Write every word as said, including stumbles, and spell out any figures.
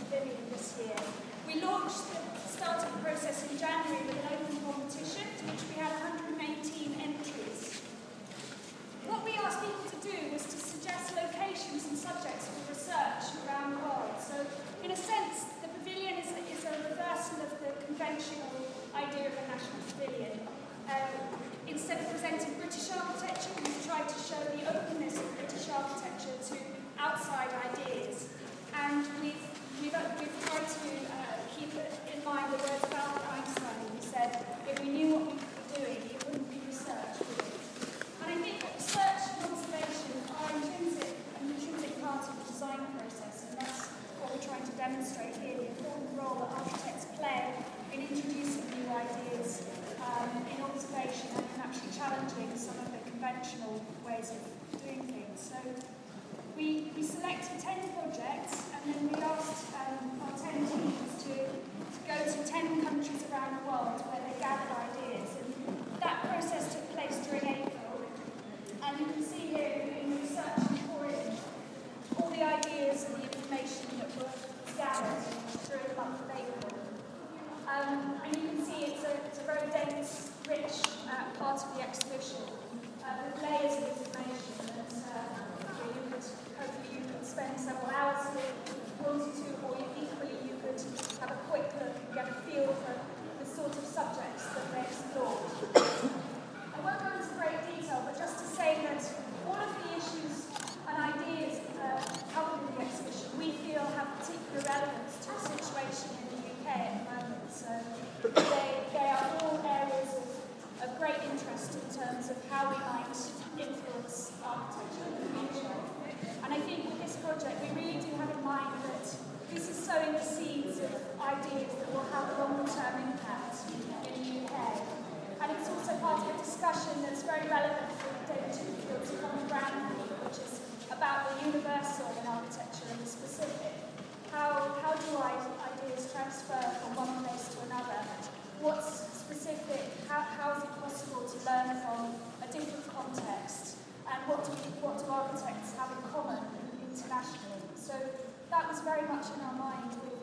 Pavilion this year. We launched the starting process in January with an open competition to which we had one hundred eighteen entries. What we asked people to do was to suggest locations and subjects for research around the world. So, in a sense, the pavilion is a, is a reversal of the conventional idea of a national pavilion. Um, instead of presenting British architecture, we've tried to show the openness of British architecture to outside ideas. And we've, we've, we've tried to uh, keep in mind the words of Albert Einstein, who said, if we knew what we were doing, it wouldn't be research, would it? And I think that research and observation are intrinsic, an intrinsic part of the design process, and that's what we're trying to demonstrate here, the important role that architects play in introducing new ideas, um, in observation, and in actually challenging some of the conventional ways of doing things. So we, we selected ten projects, and then we asked um, our ten teams to, to go to ten countries around the world where they gathered ideas. And that process took place during April. And you can see here in the research recording all the ideas and the information that were gathered during the month of April. Um, and you can see it's a, it's a very dense, rich uh, part of the exhibition, uh, with layers of information that uh, you could, hopefully you could spend several hours with if you wanted to, or equally you could have a quick look and get a feel for the sort of subjects that they explored. I won't go into great detail, but just to say that all of the issues and ideas uh, covered in the exhibition we feel have particular relevance to the situation in the U K at the moment. So they, they are all areas of, of great interest in terms of how we might influence architecture in the future. And I think with this project we really do have in mind that this is sowing the seeds of ideas that will have a long-term impact in the U K. And it's also part of a discussion that's very relevant for David Chipperfield's Common Ground, which is about the universal in architecture and the specific. How, how do ideas transfer from one place to another? What's specific? How, how is it possible to learn from a different context? And what do, we, what do architects have in common internationally? So that was very much in our mind with